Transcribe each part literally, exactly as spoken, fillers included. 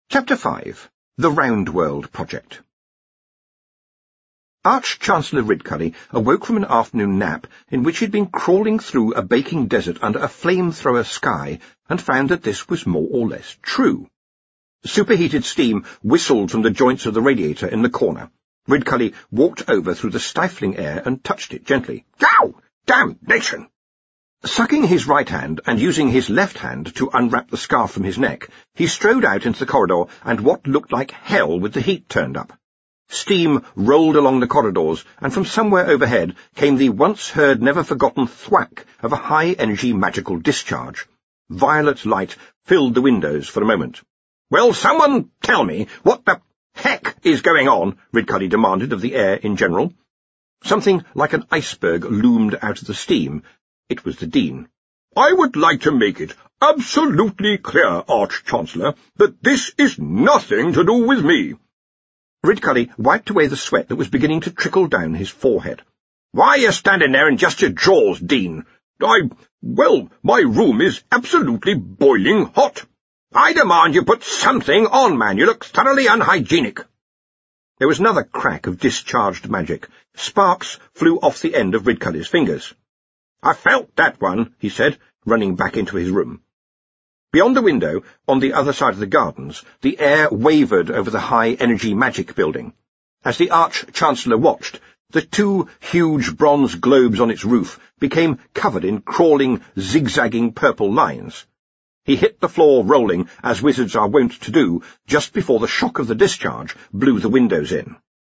Chapter five. The Round World Project. Arch-Chancellor Ridcully awoke from an afternoon nap in which he'd been crawling through a baking desert under a flamethrower sky and found that this was more or less true. Superheated steam whistled from the joints of the radiator in the corner. Ridcully walked over through the stifling air and touched it gently. Ow! Damnation! Sucking his right hand and using his left hand to unwrap the scarf from his neck, he strode out into the corridor and what looked like hell with the heat turned up. Steam rolled along the corridors, and from somewhere overhead came the once-heard, never-forgotten thwack of a high-energy magical discharge. Violet light filled the windows for a moment. "Will someone tell me what the heck is going on?" Ridcully demanded of the air in general. Something like an iceberg loomed out of the steam. It was the Dean. "I would like to make it absolutely clear, Arch-Chancellor, that this is nothing to do with me." Ridcully wiped away the sweat that was beginning to trickle down his forehead. "Why are you standing there in just your drawers, Dean?" I... well, my room is absolutely boiling hot. I demand you put something on, man. You look thoroughly unhygienic." There was another crack of discharged magic. Sparks flew off the end of Ridcully's fingers. "I felt that one," he said, running back into his room. Beyond the window, on the other side of the gardens, the air wavered over the high-energy magic building. As the Arch-Chancellor watched, the two huge bronze globes on its roof became covered in crawling, zigzagging purple lines. He hit the floor rolling, as wizards are wont to do, just before the shock of the discharge blew the windows in.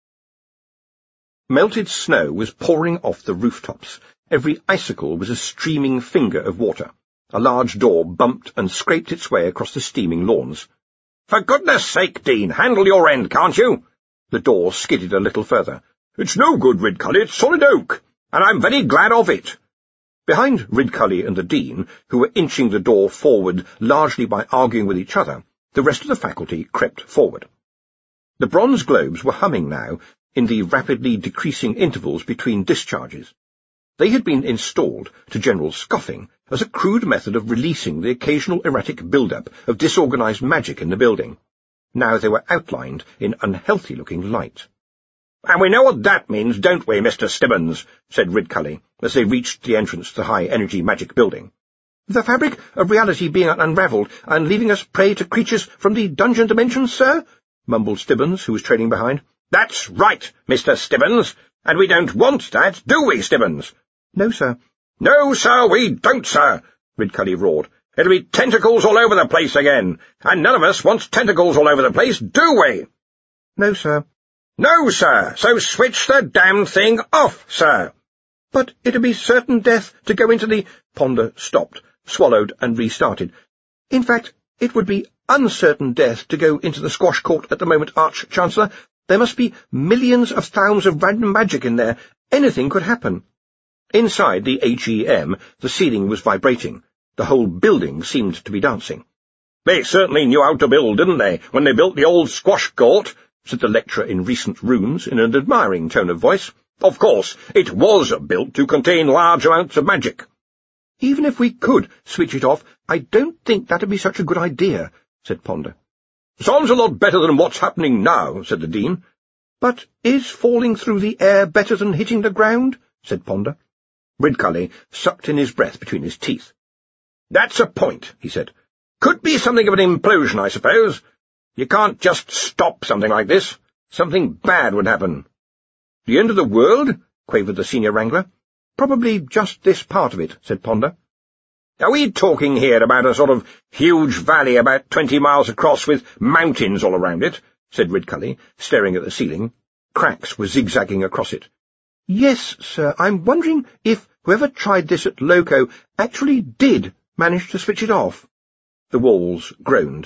Melted snow was pouring off the rooftops. Every icicle was a streaming finger of water. A large door bumped and scraped its way across the steaming lawns. "For goodness sake, Dean, handle your end, can't you?" The door skidded a little further. "It's no good, Ridcully, it's solid oak, and I'm very glad of it." Behind Ridcully and the Dean, who were inching the door forward largely by arguing with each other, the rest of the faculty crept forward. The bronze globes were humming now, in the rapidly decreasing intervals between discharges. They had been installed, to general scoffing, as a crude method of releasing the occasional erratic build-up of disorganized magic in the building. Now they were outlined in unhealthy-looking light. "And we know what that means, don't we, Mister Stibbons?" said Ridcully, as they reached the entrance to the high-energy magic building. "The fabric of reality being unravelled and leaving us prey to creatures from the dungeon dimension, sir?" mumbled Stibbons, who was trailing behind. "That's right, Mister Stibbons, and we don't want that, do we, Stibbons?" "No, sir." "No, sir, we don't, sir," Ridcully roared. "It'll be tentacles all over the place again, and none of us wants tentacles all over the place, do we?" "No, sir." "No, sir, so switch the damn thing off, sir." "But it'd be certain death to go into the—" Ponder stopped, swallowed, and restarted. "In fact, it would be uncertain death to go into the squash court at the moment, Arch-Chancellor. There must be millions of thousands of random magic in there. Anything could happen." Inside the H E M, the ceiling was vibrating. The whole building seemed to be dancing. "They certainly knew how to build, didn't they, when they built the old squash court?" said the lecturer in recent rooms, in an admiring tone of voice. "Of course, it was built to contain large amounts of magic." "Even if we could switch it off, I don't think that'd be such a good idea," said Ponder. "Sounds a lot better than what's happening now," said the Dean. "But is falling through the air better than hitting the ground?" said Ponder. Ridcully sucked in his breath between his teeth. "That's a point," he said. "Could be something of an implosion, I suppose. You can't just stop something like this. Something bad would happen." "The end of the world?" quavered the senior wrangler. "Probably just this part of it," said Ponder. "Are we talking here about a sort of huge valley about twenty miles across with mountains all around it?" said Ridcully, staring at the ceiling. Cracks were zigzagging across it. "Yes, sir, I'm wondering if whoever tried this at Loco actually did manage to switch it off." The walls groaned.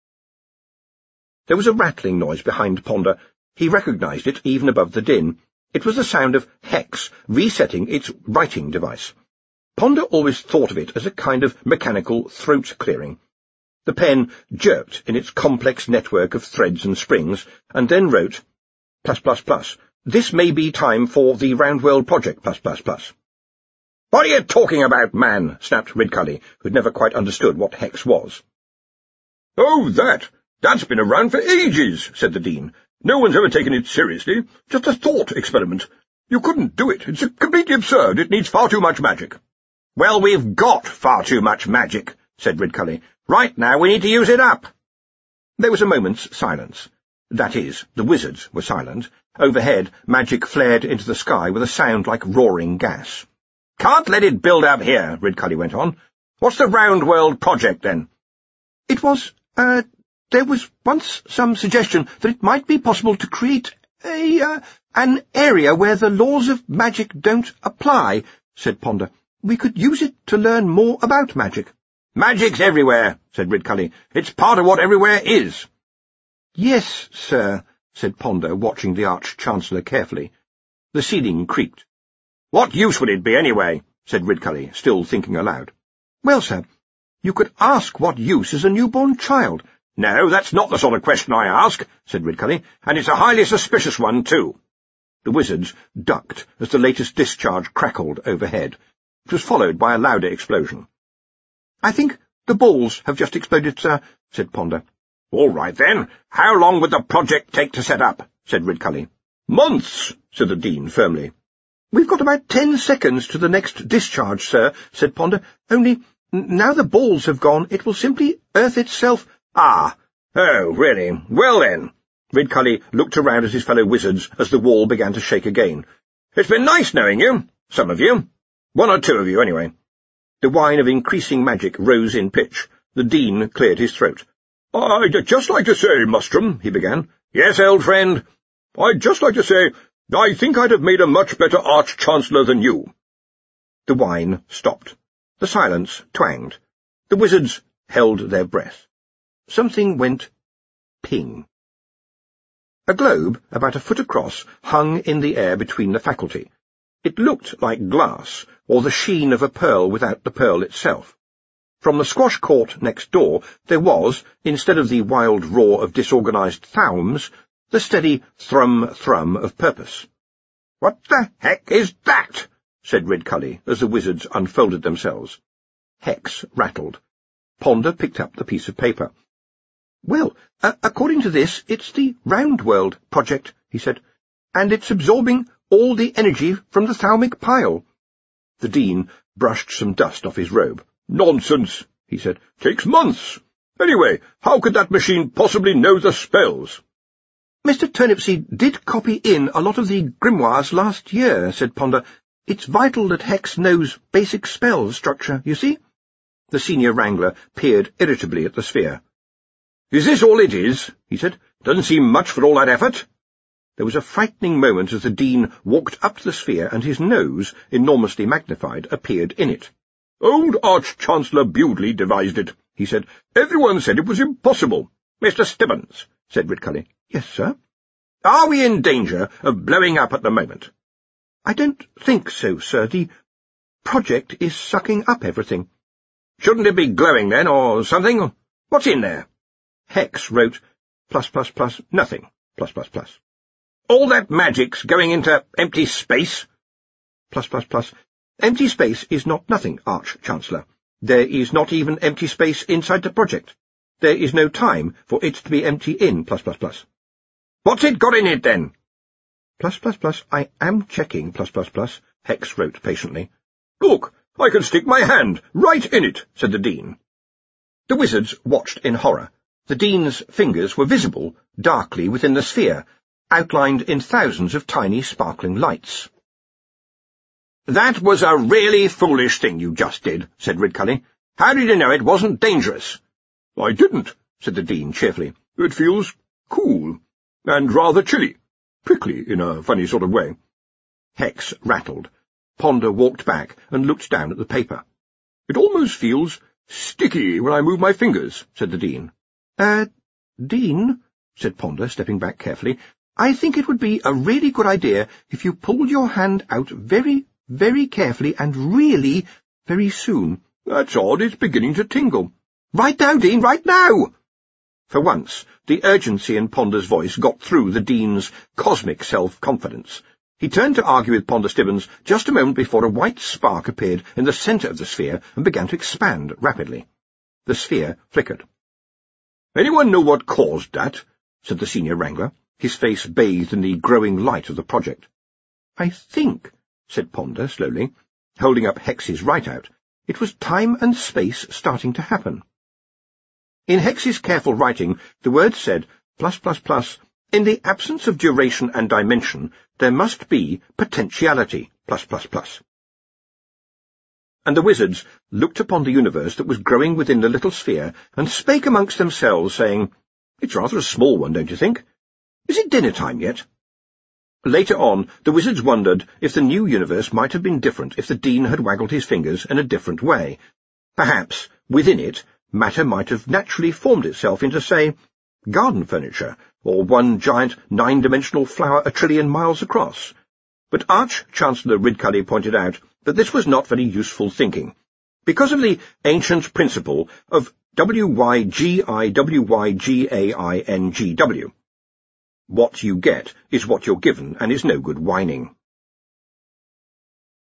There was a rattling noise behind Ponder. He recognized it even above the din. It was the sound of Hex resetting its writing device. Ponder always thought of it as a kind of mechanical throat-clearing. The pen jerked in its complex network of threads and springs, and then wrote, plus plus plus. "This may be time for the Round World Project, plus plus plus." "What are you talking about, man?" snapped Ridcully, who'd never quite understood what Hex was. "Oh, that! That's been around for ages, said the Dean. No one's ever taken it seriously. Just a thought experiment. You couldn't do it. It's completely absurd. It needs far too much magic. Well, we've got far too much magic, said Ridcully. Right now we need to use it up. There was a moment's silence. That is, the wizards were silent. Overhead, magic flared into the sky with a sound like roaring gas. Can't let it build up here, Ridcully went on. What's the Round World project, then? It was, uh, there was once some suggestion that it might be possible to create a, uh, an area where the laws of magic don't apply, said Ponder. We could use it to learn more about magic. Magic's everywhere, said Ridcully. It's part of what everywhere is. Yes, sir, said Ponder, watching the Arch-Chancellor carefully. The ceiling creaked. What use would it be, anyway? Said Ridcully, still thinking aloud. Well, sir, you could ask what use is a newborn child. No, that's not the sort of question I ask, said Ridcully, and it's a highly suspicious one, too. The wizards ducked as the latest discharge crackled overhead. It was followed by a louder explosion. I think the balls have just exploded, sir, said Ponder. All right, then. How long would the project take to set up? Said Ridcully. Months, said the Dean firmly. We've got about ten seconds to the next discharge, sir, said Ponder. Only, now the balls have gone, it will simply earth itself. Ah, oh, really? Well, then. Ridcully looked around at his fellow wizards as the wall began to shake again. It's been nice knowing you, some of you. One or two of you, anyway. The whine of increasing magic rose in pitch. The Dean cleared his throat. I'd just like to say, Mustrum, he began. Yes, old friend. I'd just like to say, I think I'd have made a much better Arch-Chancellor than you. The whine stopped. The silence twanged. The wizards held their breath. Something went ping. A globe, about a foot across, hung in the air between the faculty. It looked like glass, or the sheen of a pearl without the pearl itself. From the squash court next door there was, instead of the wild roar of disorganized thowms, the steady thrum-thrum of purpose. "What the heck is that?" said Ridcully, as the wizards unfolded themselves. Hex rattled. Ponder picked up the piece of paper. "Well, uh, according to this, it's the Round World project," he said, "and it's absorbing all the energy from the thaumic pile." The Dean brushed some dust off his robe. "Nonsense," he said. "Takes months. Anyway, how could that machine possibly know the spells?" "Mister Turnipseed did copy in a lot of the grimoires last year," said Ponder. "It's vital that Hex knows basic spell structure, you see?" The senior wrangler peered irritably at the sphere. "Is this all it is?" he said. "Doesn't seem much for all that effort." There was a frightening moment as the Dean walked up to the sphere and his nose, enormously magnified, appeared in it. "Old Arch-Chancellor Bewdley devised it," he said. "Everyone said it was impossible." "Mister Stibbons," said Ridcully. "Yes, sir?" "Are we in danger of blowing up at the moment?" "I don't think so, sir. The project is sucking up everything." "Shouldn't it be glowing, then, or something? What's in there?" Hex wrote, plus, plus, plus, nothing, plus, plus, plus. "All that magic's going into empty space?" Plus, plus, plus. "Empty space is not nothing, Arch-Chancellor. There is not even empty space inside the project. There is no time for it to be empty in plus, plus, plus." "What's it got in it, then?" Plus, plus, plus. "I am checking, plus, plus, plus," Hex wrote patiently. "Look, I can stick my hand right in it," said the Dean. The wizards watched in horror. The Dean's fingers were visible, darkly within the sphere, outlined in thousands of tiny sparkling lights. "That was a really foolish thing you just did," said Ridcully. "How did you know it wasn't dangerous?" "I didn't," said the Dean cheerfully. "It feels cool, and rather chilly, prickly in a funny sort of way." Hex rattled. Ponder walked back and looked down at the paper. "It almost feels sticky when I move my fingers," said the Dean. Uh, Dean," said Ponder, stepping back carefully, "I think it would be a really good idea if you pulled your hand out very, very carefully and really very soon." "That's odd, it's beginning to tingle." "Right now, Dean, right now!" For once, the urgency in Ponder's voice got through the Dean's cosmic self-confidence. He turned to argue with Ponder Stibbons just a moment before a white spark appeared in the centre of the sphere and began to expand rapidly. The sphere flickered. Anyone know what caused that? Said the senior wrangler, his face bathed in the growing light of the project. I think, said Ponder slowly, holding up Hex's write-out, it was time and space starting to happen. In Hex's careful writing, the words said, plus plus plus, in the absence of duration and dimension, there must be potentiality, plus plus plus. And the wizards looked upon the universe that was growing within the little sphere, and spake amongst themselves, saying, It's rather a small one, don't you think? Is it dinner time yet? Later on, the wizards wondered if the new universe might have been different if the Dean had waggled his fingers in a different way. Perhaps, within it, matter might have naturally formed itself into, say, garden furniture, or one giant nine-dimensional flower a trillion miles across. But Arch-Chancellor Ridcully pointed out that this was not very useful thinking, because of the ancient principle of W Y G I W Y G A I N G W. What you get is what you're given, and is no good whining.